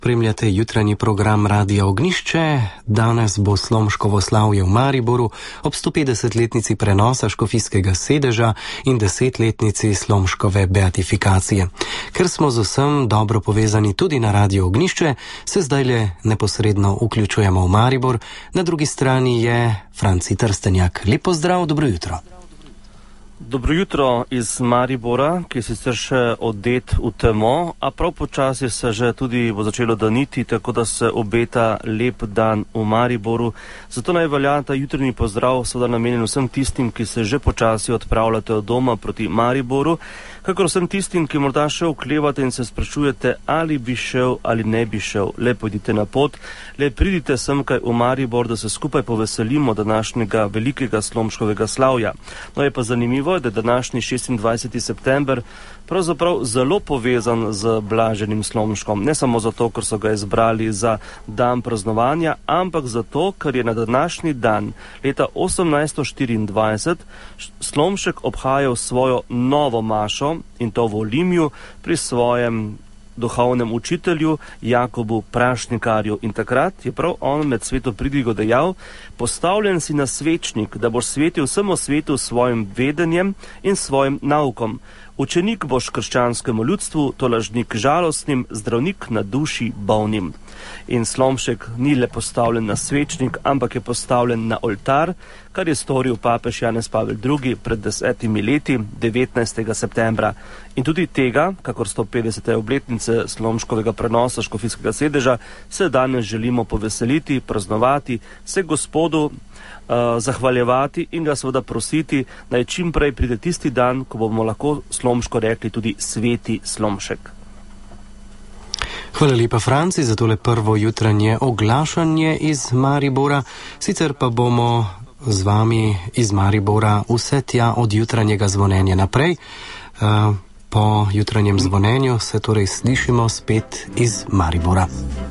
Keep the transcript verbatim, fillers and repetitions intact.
Spremljate jutranji program Radia Ognišče. Danes bo slomškovo slavje v Mariboru ob sto petdesetletnici prenosa škofijskega sedeža in desetletnici slomškove beatifikacije. Ker smo z vsem dobro povezani tudi na Radio Ognišče, se zdajle neposredno vključujemo v Maribor. Na drugi strani je Franci Trstenjak. Lep pozdrav, dobro jutro. Dobro jutro iz Maribora, ki je sicer še odet v temo, a prav počasi se že tudi bo začelo daniti, tako da se obeta lep dan v Mariboru. Zato naj velja ta jutrni pozdrav seveda namenjen vsem tistim, ki se že počasi odpravljate od doma proti Mariboru, kakor vsem tistim, ki morda še oklevate in se sprašujete, ali bi šel ali ne bi šel. Le pojdite na pot, le pridite semkaj v Maribor, da se skupaj poveselimo današnjega velikega slomškovega slavja. No, je pa zanimivo, da je današnji šestindvajseti september pravzaprav zelo povezan z blaženim Slomškom. Ne samo zato, ker so ga izbrali za dan praznovanja, ampak zato, ker je na današnji dan leta osemnajststo štiriindvajset Slomšek obhajal svojo novo mašo, in to v Olimju pri svojem duhovnem učitelju Jakobu Prašnikarju. In takrat je prav on med sveto pridigo dejal: postavljen si na svečnik, da boš svetil vsemu svetu s svojim vedenjem in svojim naukom. Učenik boš krščanskemu ljudstvu, tolažnik žalostnim, zdravnik na duši bolnim. In Slomšek ni le postavljen na svečnik, ampak je postavljen na oltar, kar je storil papež Janez Pavel drugi pred desetimi leti, devetnajstega septembra. In tudi tega, kakor sto petdesete obletnice slomškovega prenosa škofijskega sedeža, se danes želimo poveseliti, praznovati, se Gospodu uh, zahvaljevati in ga seveda prositi, naj čim prej pride tisti dan, ko bomo lahko slomško rekli tudi sveti Slomšek. Hvala lepa, Franci, za tole prvo jutranje oglašanje iz Maribora. Sicer pa bomo z vami iz Maribora vse tja od jutranjega zvonenja naprej. Po jutranjem zvonenju se torej slišimo spet iz Maribora.